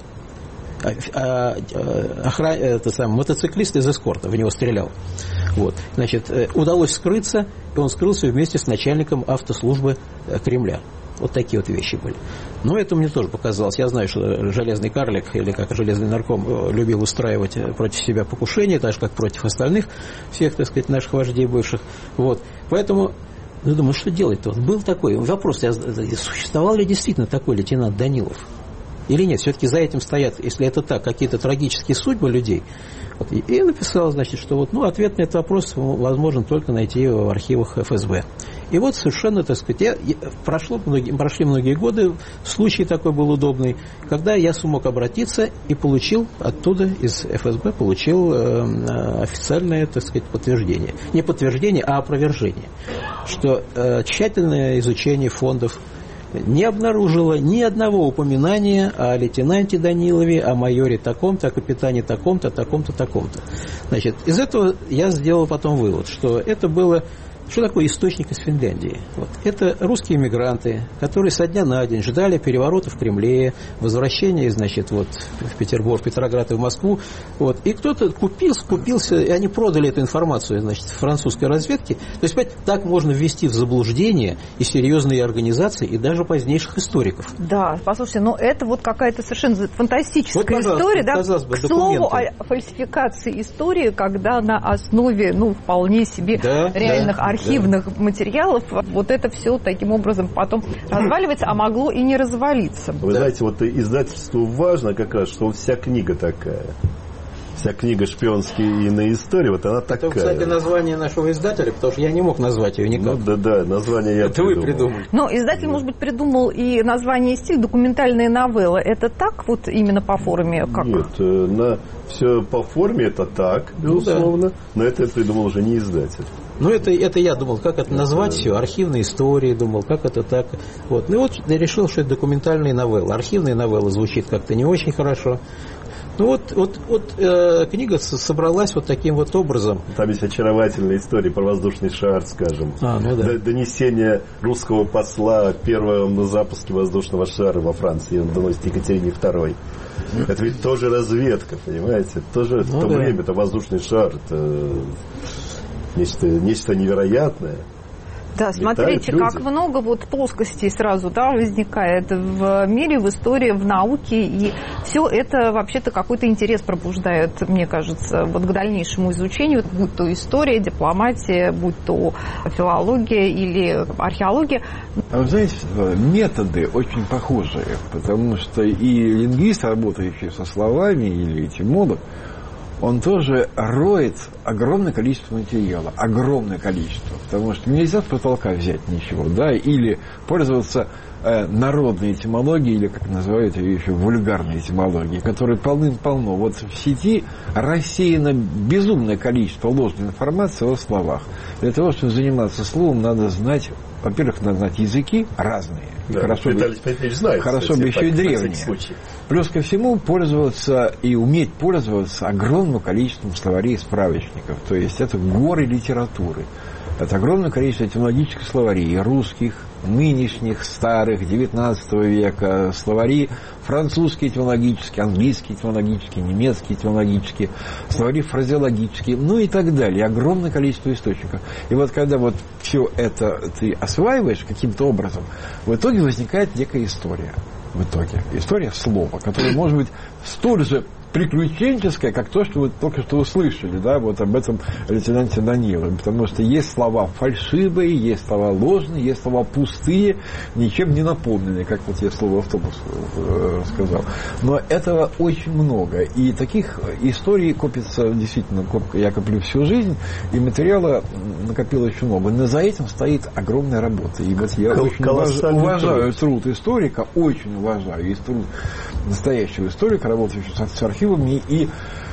Охран... это сам, мотоциклист из эскорта в него стрелял. Вот. Значит, удалось скрыться, и он скрылся вместе с начальником автослужбы Кремля. Вот такие вот вещи были. Но это мне тоже показалось. Я знаю, что железный карлик, или как железный нарком, любил устраивать против себя покушения, так же, как против остальных всех, так сказать, наших вождей бывших. Вот. Поэтому, ну, думаю, что делать-то? Вот был такой вопрос, существовал ли действительно такой лейтенант Данилов? Или нет, все-таки за этим стоят, если это так, какие-то трагические судьбы людей. Вот, и, и написал, значит, что вот, ну, ответ на этот вопрос возможно только найти в архивах эф эс бэ. И вот совершенно, так сказать, я, я, прошло многие, прошли многие годы, случай такой был удобный, когда я смог обратиться и получил оттуда, из эф эс бэ, получил э, официальное, так сказать, подтверждение. Не подтверждение, а опровержение. Что э, тщательное изучение фондов не обнаружила ни одного упоминания о лейтенанте Данилове, о майоре таком-то, о капитане таком-то, таком-то, таком-то. Значит, из этого я сделал потом вывод, что это было... Что такое источник из Финляндии? Вот. Это русские эмигранты, которые со дня на день ждали переворота в Кремле, возвращения, значит, вот, в Петербург, в Петроград и в Москву. Вот. И кто-то купился, купился, и они продали эту информацию, значит, французской разведке. То есть, понимаете, так можно ввести в заблуждение и серьезные организации, и даже позднейших историков. Да, послушайте, но это вот какая-то совершенно фантастическая вот, история, да? Бы, к слову о фальсификации истории, когда на основе, ну, вполне себе да, реальных да. архивных да. материалов, вот это все таким образом потом разваливается, а могло и не развалиться. Вы да. знаете, вот издательству важно как раз, что вся книга такая. Вся книга «Шпионские и иные истории», вот она такая. Это, кстати, название нашего издателя, потому что я не мог назвать ее никак. Ну, да-да, название я это придумал. вы придумали. Но издатель, да. может быть, придумал и название, и стиль, документальные новеллы. Это так вот именно по форме? Как? Нет, на, все по форме это так, безусловно, ну, да. но это придумал уже не издатель. Ну, это, это я думал, как это назвать все, архивные истории, думал, как это так. Вот. Ну, вот я решил, что это документальные новеллы. Архивные новеллы звучит как-то не очень хорошо. Ну, вот, вот, вот э, книга собралась вот таким вот образом. Там есть очаровательная история про воздушный шар, скажем. А, ну да. Донесение русского посла первого на запуске воздушного шара во Франции. Он доносит Екатерине второй. Это ведь тоже разведка, понимаете? Тоже ну, в то да. время это воздушный шар. Это... Нечто, нечто невероятное. Да, смотрите, люди. как много вот плоскостей сразу, да, возникает в мире, в истории, в науке, и все это вообще-то какой-то интерес пробуждает, мне кажется, вот к дальнейшему изучению, будь то история, дипломатия, будь то филология или археология. А вы знаете, методы очень похожие, потому что и лингвист, работающий со словами, или этимолог, он тоже роет огромное количество материала, огромное количество, потому что нельзя с потолка взять ничего, да, или пользоваться э, народной этимологией, или, как называют ее еще, вульгарной этимологией, которой полным-полно. Вот в сети рассеяно безумное количество ложной информации о словах. Для того, чтобы заниматься словом, надо знать, во-первых, надо знать языки разные. Да, хорошо бы, знает, хорошо кстати, бы еще так, и древние. Плюс ко всему пользоваться и уметь пользоваться огромным количеством словарей и справочников. То есть это горы литературы. Это огромное количество этимологических словарей, русских, нынешних, старых, девятнадцатого века, словари французские этимологические, английские этимологические, немецкие этимологические, словари фразеологические, ну и так далее. Огромное количество источников. И вот когда вот все это ты осваиваешь каким-то образом, в итоге возникает некая история. В итоге. История слова, которая может быть столь же приключенческое, как то, что вы только что услышали, да, вот об этом лейтенанте Данилове, потому что есть слова фальшивые, есть слова ложные, есть слова пустые, ничем не наполненные, как вот я слово автобус э, сказал. Но этого очень много, и таких историй копится действительно, я коплю всю жизнь, и материала накопило очень много, но за этим стоит огромная работа, и вот я Кол- очень уваж, уважаю труд историка, очень уважаю и труд настоящего историка, работающего с архивом, И,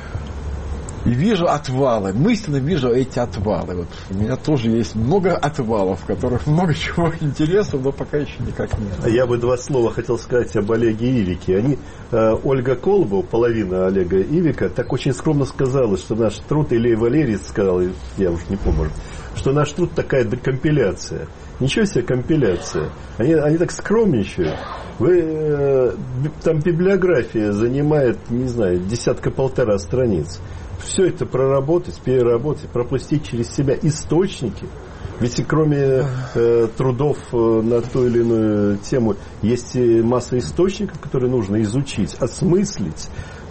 и вижу отвалы, мысленно вижу эти отвалы. Вот у меня тоже есть много отвалов, в которых много чего интересного, но пока еще никак не. Я бы два слова хотел сказать об Олеге Ивике. Они, э, Ольга Колобова, половина Олега Ивика, так очень скромно сказала, что наш труд, или Валерий сказал, я уже не помню, что наш труд такая компиляция. Ничего себе компиляция. Они, они так скромничают. Вы, э, там библиография занимает, не знаю, десятка-полтора страниц. Все это проработать, переработать, пропустить через себя источники. Ведь и кроме э, трудов э, на ту или иную тему есть и масса источников, которые нужно изучить, осмыслить,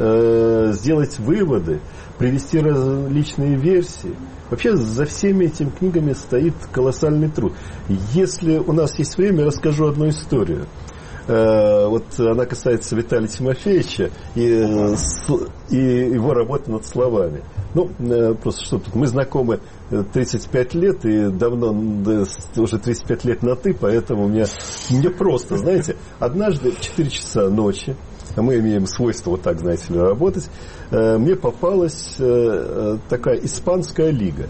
э, сделать выводы, привести различные версии. Вообще за всеми этими книгами стоит колоссальный труд. Если у нас есть время, расскажу одну историю. Вот она касается Виталия Тимофеевича и, и его работы над словами. Ну, просто что тут, мы знакомы тридцать пять лет, и давно, да, уже тридцать пять лет на «ты», поэтому мне, мне просто, знаете, однажды в четыре часа ночи, а мы имеем свойство вот так, знаете ли, работать, мне попалась такая испанская лига.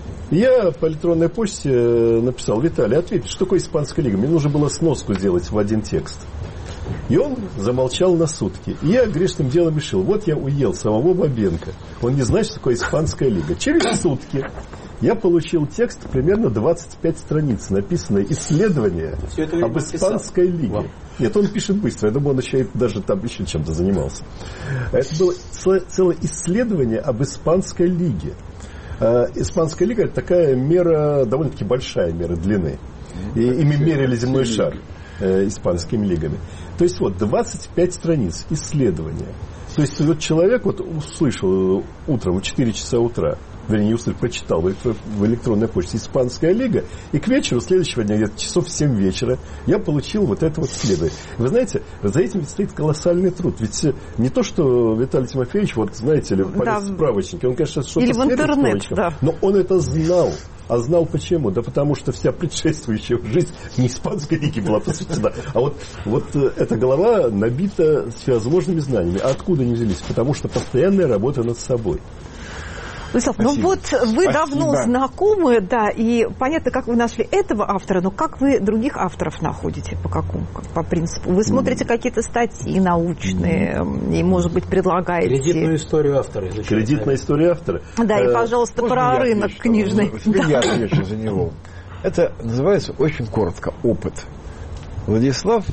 Я по электронной почте написал: Виталий, ответь, что такое испанская лига? Мне нужно было сноску сделать в один текст. И он замолчал на сутки. И я грешным делом решил: вот я уел самого Бабенко. Он не знает, что такое испанская лига. Через сутки я получил текст, примерно двадцать пять страниц, написанное исследование об испанской лиге. Вам. Нет, он пишет быстро. Я думаю, он еще даже там еще чем-то занимался. Это было целое исследование об испанской лиге. Испанская лига – это такая мера, довольно-таки большая мера длины. И ими мерили земной шар э, испанскими лигами. То есть вот двадцать пять страниц исследования. То есть вот человек вот услышал утром в четыре часа утра, вернее, не услышал, прочитал в, электро, в электронной почте «Испанская лига», и к вечеру следующего дня, где-то часов в семь вечера, я получил вот это вот исследование. Вы знаете, за этим стоит колоссальный труд. Ведь не то, что Виталий Тимофеевич, вот знаете ли, полез да. в справочники, он, конечно, что-то или в интернет, да. но он это знал. А знал почему? Да потому что вся предшествующая жизнь не испанской лиги была посвящена. А вот, вот эта голова набита всевозможными знаниями. А откуда они взялись? Потому что постоянная работа над собой. Владислав, ну вот вы Спасибо. давно знакомы, да, и понятно, как вы нашли этого автора, но как вы других авторов находите, по какому, по принципу? Вы смотрите mm. какие-то статьи научные mm. и, может быть, предлагаете... Кредитную историю автора. Кредитная история автора. Да, и, пожалуйста, Можно про рынок отвечу, книжный. Да. Я отвечу за него. Это называется очень коротко опыт. Владислав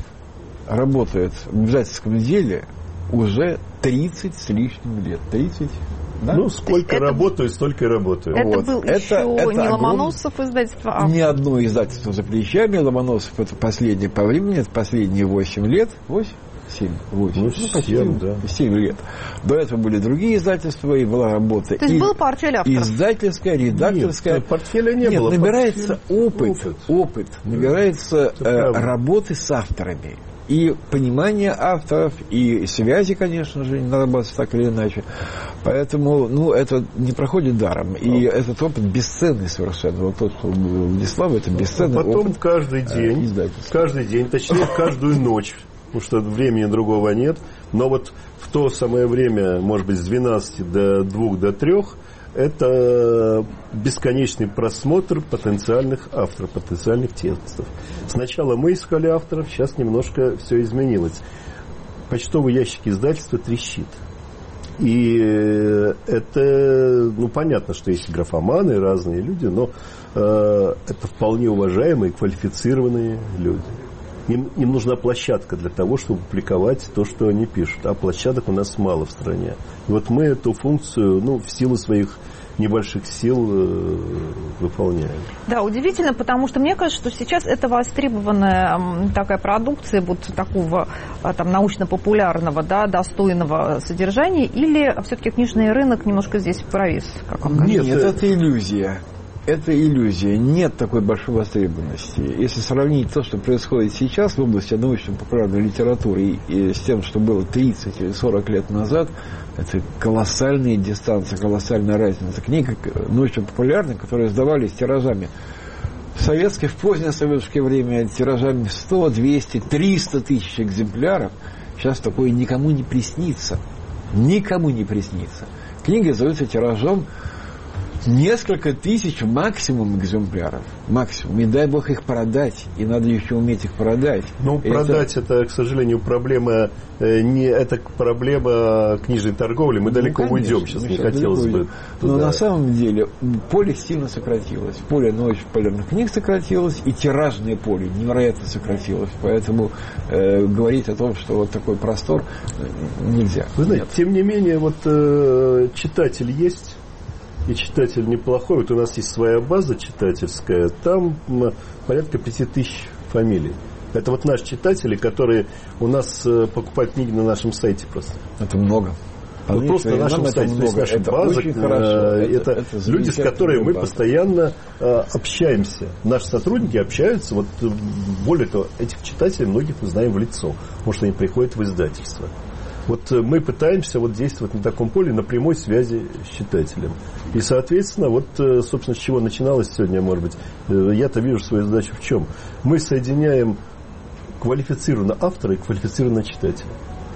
работает в издательском деле уже тридцать с лишним лет. тридцать Да? Ну, сколько это, работаю, столько и работаю. Это вот. был это, еще это не огром... Ломоносов издательство, а... Ни одно издательство за плечами. Ломоносов это последнее по времени, это последние восемь лет. восемь? семь, восемь. Ну, ну, почти семь, да. семь лет. До этого были другие издательства, и была работа. То есть и был портфель авторов? Издательская, редакторская. Нет, портфеля не Нет, было. набирается портфель... опыт, опыт, опыт, набирается э, работы с авторами. И понимание авторов, и связи, конечно же, нарабатываются так или иначе. Поэтому, ну, это не проходит даром. И а. этот опыт бесценный совершенно. Вот тот, что был Владислав, это бесценный а потом опыт. каждый день, каждый день, точнее, каждую ночь, потому что времени другого нет, но вот в то самое время, может быть, с двенадцати до двух, до трех, это бесконечный просмотр потенциальных авторов, потенциальных текстов. Сначала мы искали авторов, сейчас немножко все изменилось. Почтовый ящик издательства трещит. И это, ну, понятно, что есть графоманы, разные люди, но э, это вполне уважаемые, квалифицированные люди. Им, им нужна площадка для того, чтобы публиковать то, что они пишут. А площадок у нас мало в стране. И вот мы эту функцию, ну, в силу своих небольших сил э, выполняем. Да, удивительно, потому что мне кажется, что сейчас это востребованная такая продукция вот такого там научно-популярного, да, достойного содержания, или все-таки книжный рынок немножко здесь провис, как вам кажется? Нет, Нет это... это иллюзия. Это иллюзия. Нет такой большой востребованности. Если сравнить то, что происходит сейчас в области научно-популярной литературы и, и с тем, что было тридцать или сорок лет назад, это колоссальные дистанции, колоссальная разница. Книги научно-популярные, которые издавались тиражами в советское, в позднее советское время, тиражами сто, двести, триста тысяч экземпляров, сейчас такое никому не приснится. Никому не приснится. Книги издаются тиражом несколько тысяч максимум экземпляров. Максимум. И дай бог их продать. И надо еще уметь их продать. Ну, и продать это... это, к сожалению, проблема не это проблема книжной торговли. Мы ну, далеко конечно, уйдем. Сейчас не хотелось бы. Но на самом деле поле сильно сократилось. Поле научно-популярных книг сократилось, и тиражное поле невероятно сократилось. Поэтому э, говорить о том, что вот такой простор, нельзя. Вы знаете, Нет. тем не менее, вот э, читатель есть. И читатель неплохой. Вот у нас есть своя база читательская. Там порядка пяти тысяч фамилий. Это вот наши читатели, которые у нас покупают книги на нашем сайте просто. Это много. Вот просто на нашем сайте. То есть наша это база. Это, это, это люди, с которыми мы база. постоянно э, общаемся. Наши сотрудники общаются. Вот, более того, этих читателей многих мы знаем в лицо. Потому что они приходят в издательство. Вот мы пытаемся вот действовать на таком поле, на прямой связи с читателем. И, соответственно, вот, собственно, с чего начиналось сегодня, может быть, я-то вижу свою задачу в чем. Мы соединяем квалифицированного автора и квалифицированного читателя.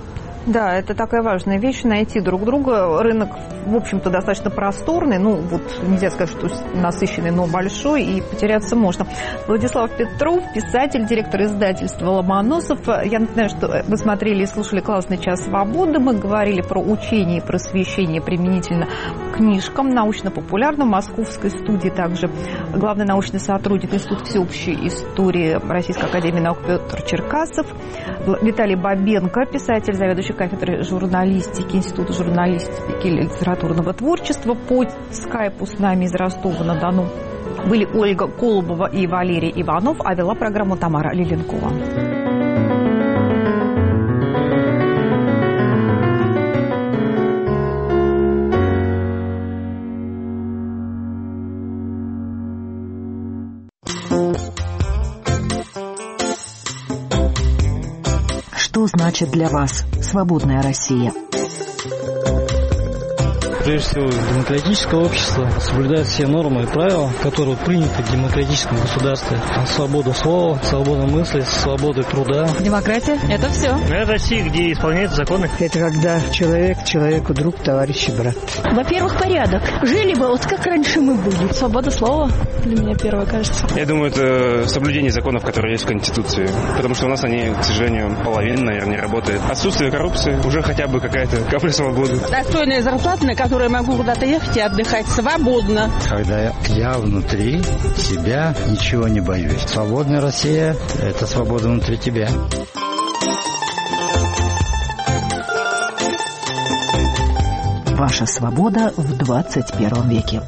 Да, это такая важная вещь, найти друг друга. Рынок, в общем-то, достаточно просторный, ну, вот нельзя сказать, что насыщенный, но большой, и потеряться можно. Владислав Петров, писатель, директор издательства «Ломоносов». Я напоминаю, что вы смотрели и слушали «Классный час свободы». Мы говорили про учение и просвещение применительно к книжкам научно-популярным. В московской студии также главный научный сотрудник Института всеобщей истории Российской академии наук Петр Черкасов, Виталий Бабенко, писатель, заведующий кафедрой журналистики Института журналистики и литературного творчества. По скайпу с нами из Ростова-на-Дону были Ольга Колобова и Валерий Иванов, а вела программу Тамара Лиленкова. Что значит для вас свободная Россия? Прежде всего, демократическое общество соблюдает все нормы и правила, которые приняты в демократическом государстве. Свобода слова, свобода мысли, свобода труда. Демократия – это все. Это Россия, где исполняются законы. Это когда человек человеку друг, товарищ и брат. Во-первых, порядок. Жили бы вот как раньше мы были. Свобода слова для меня первое, кажется. Я думаю, это соблюдение законов, которые есть в Конституции. Потому что у нас они, к сожалению, половина, наверное, не работает. Отсутствие коррупции, уже хотя бы какая-то капля свободы. Достойная зарплата, на которую я могу куда-то ехать и отдыхать свободно. Когда я внутри себя ничего не боюсь. Свободная Россия – это свобода внутри тебя. Вас Наша свобода в двадцать первом веке.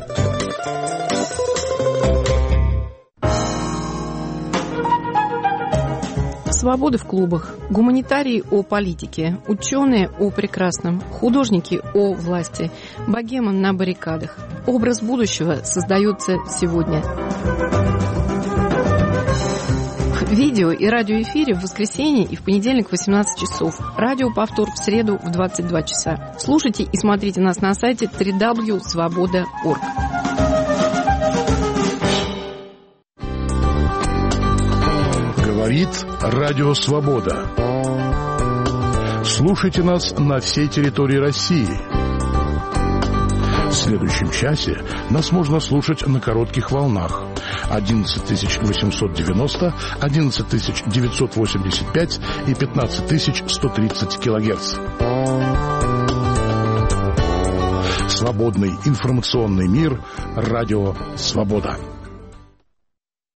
Свобода в клубах, гуманитарии о политике, ученые о прекрасном, художники о власти, богема на баррикадах. Образ будущего создается сегодня. Видео и радиоэфире в воскресенье и в понедельник в восемнадцать часов. Радиоповтор в среду в двадцать два часа. Слушайте и смотрите нас на сайте дабл ю дабл ю дабл ю точка свобода точка орг. Говорит Радио Свобода. Слушайте нас на всей территории России. В следующем часе нас можно слушать на коротких волнах одиннадцать тысяч восемьсот девяносто, одиннадцать тысяч девятьсот восемьдесят пять и пятнадцать тысяч сто тридцать килогерц. Свободный информационный мир. Радио Свобода.